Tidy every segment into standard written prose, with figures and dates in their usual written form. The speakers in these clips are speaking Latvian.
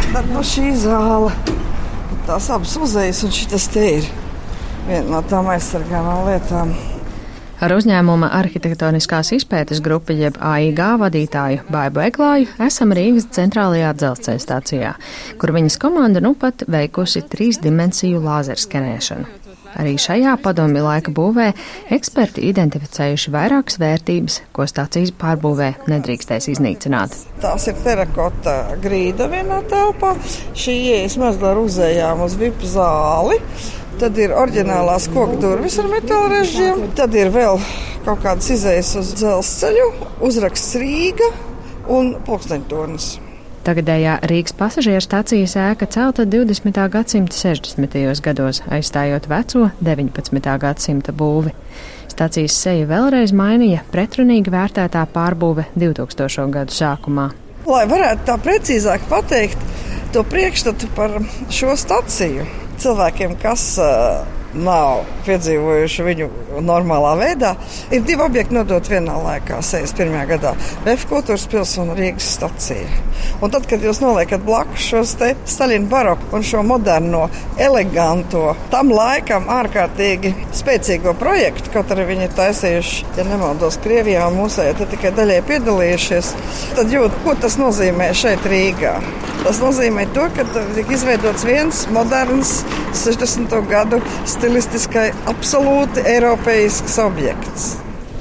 Tad no šī zāle, tās abas muzejas un šitas te ir viena no tām aizsargāmām lietām. Ar uzņēmuma arhitektoniskās izpētes grupu jeb AIG vadītāju Baibu Eglāju esam Rīgas centrālajā dzelzceļa stācijā, kur viņas komanda nu pat veikusi 3-dimensiju lāzerskenēšanu. Arī šajā padomju laika būvē eksperti identificējuši vairākas vērtības, ko stācijas pārbūvē nedrīkstēs iznīcināt. Tās ir terakota grīda vienā telpā, šī ieejas mazgla ar uzējām uz VIP zāli, tad ir oriģinālās koku durvis ar metāla režģiem, tad ir vēl kaut kādas izējas uz dzelzceļu, uzraksts Rīga un pulksteņtornis. Tagadējā Rīgas pasažieru stācijas ēka celta 20. gadsimta 60. gados, aizstājot veco 19. gadsimta būvi. Stācijas seju vēlreiz mainīja pretrunīgi vērtētā pārbūve 2000. gadu sākumā. Lai varētu tā precīzāk pateikt to priekšstatu par šo staciju cilvēkiem, kas nav piedzīvojuši viņu normālā veidā, ir 2 objekti nodot vienā laikā, 61. gadā – VF Kultūras pils un Rīgas stacija. Un tad, kad jūs noliekat blakus šos te Staļina baroku un šo moderno, eleganto, tam laikam ārkārtīgi spēcīgo projektu, kaut arī viņi ir taisījuši, ja nemaldos, Krievijā un mūsējā, tad tikai daļai piedalījušies, tad jūt, ko tas nozīmē šeit Rīgā. Tas nozīmē to, ka tiek izveidots viens moderns 60. gadu stilistiskai absolūti eiropeisks objekts.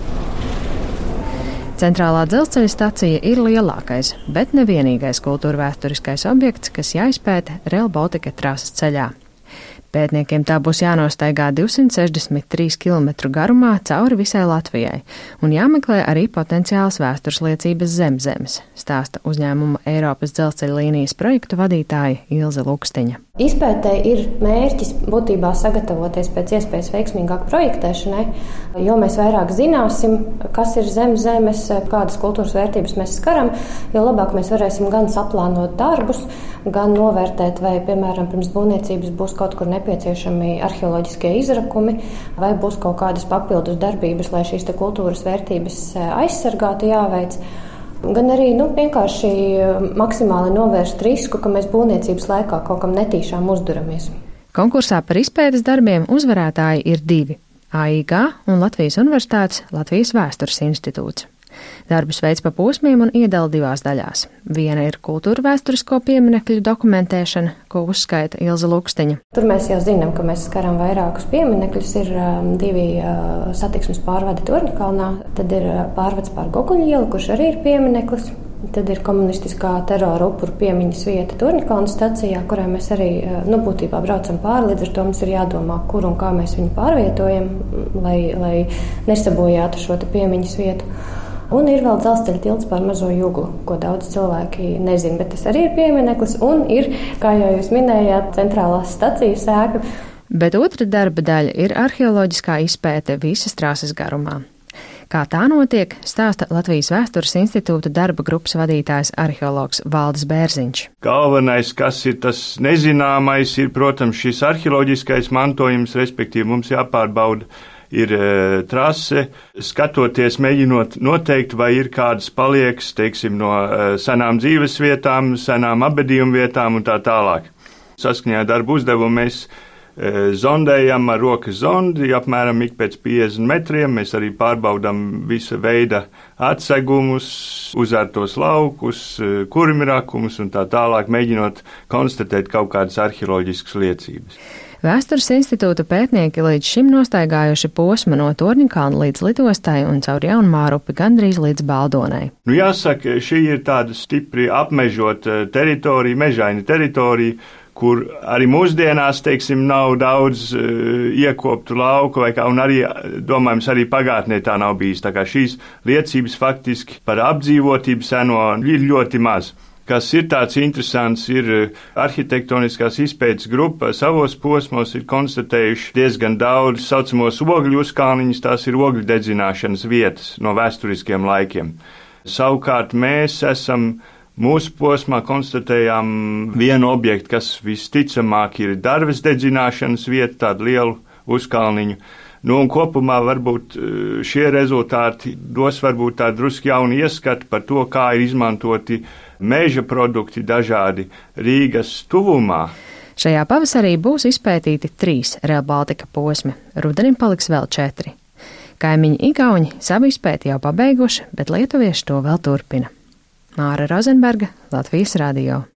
Centrālā dzelzceļa stacija ir lielākais, bet nevienīgais kultūrvēsturiskais objekts, kas jāizpēta Rail Baltica trases ceļā. Pētniekiem tā būs jānostaigā 263 km garumā cauri visai Latvijai un jāmeklē arī potenciāls vēstures liecības zem zemes, stāsta uzņēmuma Eiropas dzelzceļa līnijas projektu vadītāja Ilze Lukstiņa. Izpētē ir mērķis būtībā sagatavoties pēc iespējas veiksmīgāk projektēšanai, jo mēs vairāk zināsim, kas ir zem zemes, kādas kultūras vērtības mēs skaram, jo labāk mēs varēsim gan saplānot darbus, gan novērtēt, vai, piemēram, pirms būvniecības būs kaut kur nepieciešami arheoloģiskie izrakumi, vai būs kaut kādas papildus darbības, lai šīs kultūras vērtības aizsargātu jāveic. Gan arī vienkārši maksimāli novērst risku, ka mēs būvniecības laikā kaut kam netīšām uzduramies. Konkursā par izpētes darbiem uzvarētāji ir 2 – AIG un Latvijas Universitātes Latvijas Vēstures institūts. Darbus veids pa posmiem un iedala 2 daļās. Viena ir kultūra vēsturisko pieminekļu dokumentēšana, ko uzskaita Ilze Lukstiņa. Tur mēs jau zinām, ka mēs skaram vairākus pieminekļus. Ir 2 satiksmes pārvadi Torņakalnā, tad ir pārvads pār Goguļu ielu, kurš arī ir piemineklis. Tad ir komunistiskā terora upuru piemiņas vieta Torņakalna stacijā, kurā mēs arī būtībā braucam pāri, līdz ar to mums ir jādomā, kur un kā mēs viņu pārvietojam, lai nesabojātu šo piemiņas vietu. Un ir vēl dzelzceļa tilts pār Mazo Juglu, ko daudz cilvēki nezina, bet tas arī ir piemineklis un ir, kā jau jūs minējāt, centrālās stacijas ēka. Bet otra darba daļa ir arheoloģiskā izpēte visas trases garumā. Kā tā notiek, stāsta Latvijas Vēstures institūta darba grupas vadītājs arheologs Valdis Bērziņš. Galvenais, kas ir tas nezināmais, ir, protams, šis arheoloģiskais mantojums, respektīvi mums jāpārbauda ir trase, skatoties, mēģinot noteikt, vai ir kādas paliekas, teiksim, no senām dzīves vietām, senām apbedījuma vietām un tā tālāk. Saskaņā darbu uzdevumu mēs zondējam ar rokas zondi, apmēram ik pēc 50 metriem. Mēs arī pārbaudam visa veida atsegumus, uzārtos laukus, kurmirakumus un tā tālāk, mēģinot konstatēt kaut kādas arheoloģiskas liecības. Vēstures institūta pētnieki līdz šim nostaigājuši posmu no Torņakalna līdz lidostai un caur Jaunmārupi gandrīz līdz Baldonai. Jāsaka, šī ir tāda stipri apmežota teritorija, mežaina teritorija, kur arī mūsdienās, teiksim, nav daudz iekoptu lauku, un arī, domājams, arī pagātnē tā nav bijis. Tā kā šīs liecības faktiski par apdzīvotību seno ir ļoti maz. Kas ir tāds interesants, ir arhitektoniskās izpētes grupa savos posmos ir konstatējuši diezgan daudz saucamos ogļu uzkalniņus, tās ir ogļu dedzināšanas vietas no vēsturiskiem laikiem. Savukārt mēs mūsu posmā konstatējām vienu objektu, kas visticamāk ir darves dedzināšanas vieta, tādu lielu uzkalniņu. Un kopumā varbūt šie rezultāti dos varbūt tādu drusku jaunu ieskatu par to, kā ir izmantoti meža produkti dažādi Rīgas tuvumā. Šajā pavasarī būs izpētīti 3 Rail Baltica posmi, rudenim paliks vēl 4. Kaimiņi igauņi savu izpēti jau pabeiguši, bet lietuvieši to vēl turpina. Māra Rozenberga, Latvijas radio.